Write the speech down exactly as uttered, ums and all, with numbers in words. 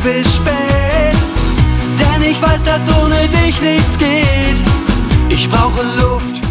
bis spät, denn ich weiß, dass ohne dich nichts geht. Ich brauche Luft,